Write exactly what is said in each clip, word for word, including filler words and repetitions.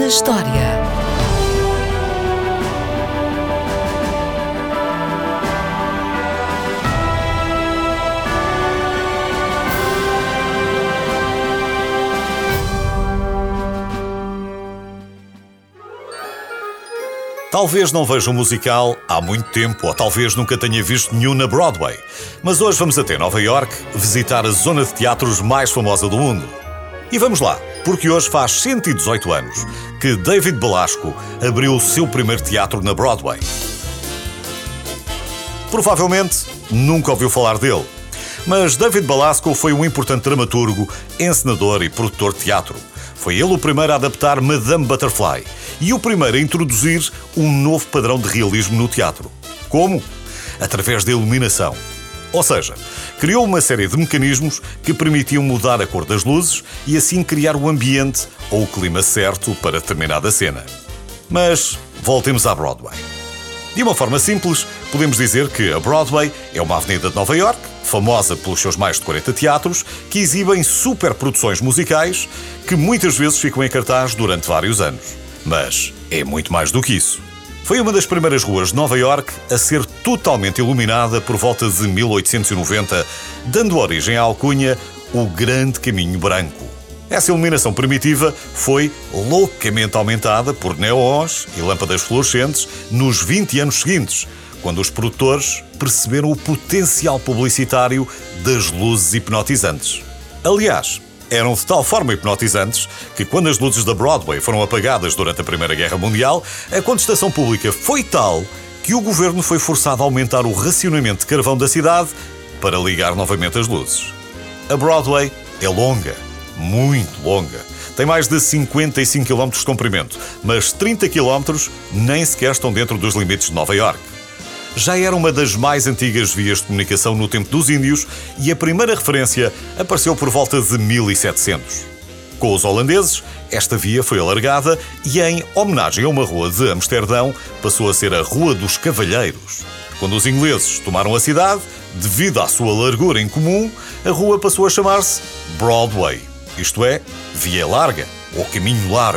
na História. Talvez não veja um musical há muito tempo, ou talvez nunca tenha visto nenhum na Broadway. Mas hoje vamos até Nova York visitar a zona de teatros mais famosa do mundo. E vamos lá, porque hoje faz cento e dezoito anos que David Belasco abriu o seu primeiro teatro na Broadway. Provavelmente nunca ouviu falar dele, mas David Belasco foi um importante dramaturgo, encenador e produtor de teatro. Foi ele o primeiro a adaptar Madame Butterfly e o primeiro a introduzir um novo padrão de realismo no teatro. Como? Através da iluminação. Ou seja, criou uma série de mecanismos que permitiam mudar a cor das luzes e assim criar o ambiente ou o clima certo para determinada cena. Mas voltemos à Broadway. De uma forma simples, podemos dizer que a Broadway é uma avenida de Nova York, famosa pelos seus mais de quarenta teatros, que exibem superproduções musicais que muitas vezes ficam em cartaz durante vários anos. Mas é muito mais do que isso. Foi uma das primeiras ruas de Nova York a ser totalmente iluminada por volta de mil oitocentos e noventa, dando origem à alcunha o Grande Caminho Branco. Essa iluminação primitiva foi loucamente aumentada por neons e lâmpadas fluorescentes nos vinte anos seguintes, quando os produtores perceberam o potencial publicitário das luzes hipnotizantes. Aliás, eram de tal forma hipnotizantes que, quando as luzes da Broadway foram apagadas durante a Primeira Guerra Mundial, a contestação pública foi tal que o governo foi forçado a aumentar o racionamento de carvão da cidade para ligar novamente as luzes. A Broadway é longa, muito longa. Tem mais de cinquenta e cinco quilómetros de comprimento, mas trinta quilómetros nem sequer estão dentro dos limites de Nova York. Já era uma das mais antigas vias de comunicação no tempo dos índios e a primeira referência apareceu por volta de mil e setecentos. Com os holandeses, esta via foi alargada e, em homenagem a uma rua de Amsterdão, passou a ser a Rua dos Cavalheiros. Quando os ingleses tomaram a cidade, devido à sua largura em comum, a rua passou a chamar-se Broadway, isto é, Via Larga ou Caminho Largo.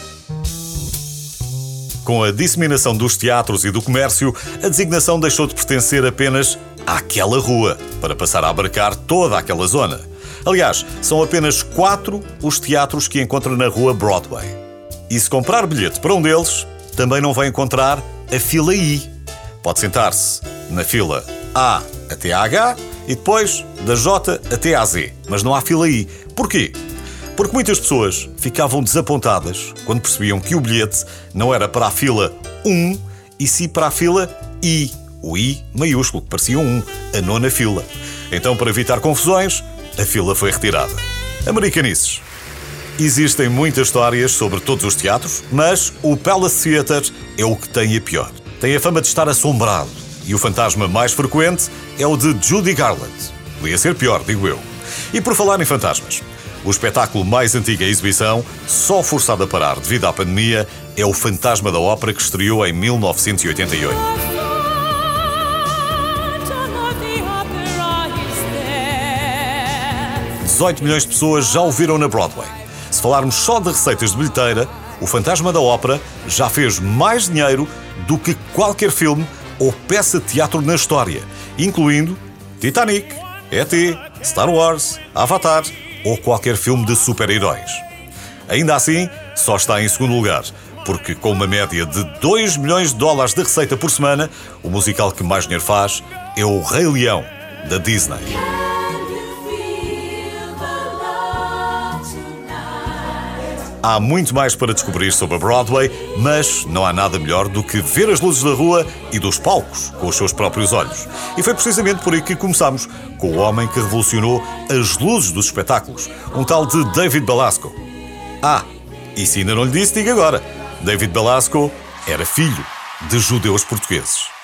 Com a disseminação dos teatros e do comércio, a designação deixou de pertencer apenas àquela rua, para passar a abarcar toda aquela zona. Aliás, são apenas quatro os teatros que encontra na rua Broadway. E se comprar bilhete para um deles, também não vai encontrar a fila I. Pode sentar-se na fila A até a H e depois da J até a Z, mas não há fila I. Porquê? Porque muitas pessoas ficavam desapontadas quando percebiam que o bilhete não era para a fila um, e sim para a fila I, o I maiúsculo, que parecia um, a nona fila. Então, para evitar confusões, a fila foi retirada. Americanices. Existem muitas histórias sobre todos os teatros, mas o Palace Theatre é o que tem a pior. Tem a fama de estar assombrado, e o fantasma mais frequente é o de Judy Garland. Podia ser pior, digo eu. E por falar em fantasmas, o espetáculo mais antigo em exibição, só forçado a parar devido à pandemia, é o Fantasma da Ópera, que estreou em mil novecentos e oitenta e oito. dezoito milhões de pessoas já o viram na Broadway. Se falarmos só de receitas de bilheteira, o Fantasma da Ópera já fez mais dinheiro do que qualquer filme ou peça de teatro na história, incluindo Titanic, E T, Star Wars, Avatar ou qualquer filme de super-heróis. Ainda assim, só está em segundo lugar, porque com uma média de dois milhões de dólares de receita por semana, o musical que mais dinheiro faz é o Rei Leão, da Disney. Há muito mais para descobrir sobre a Broadway, mas não há nada melhor do que ver as luzes da rua e dos palcos com os seus próprios olhos. E foi precisamente por aí que começamos, com o homem que revolucionou as luzes dos espetáculos, um tal de David Belasco. Ah, e se ainda não lhe disse, diga agora. David Belasco era filho de judeus portugueses.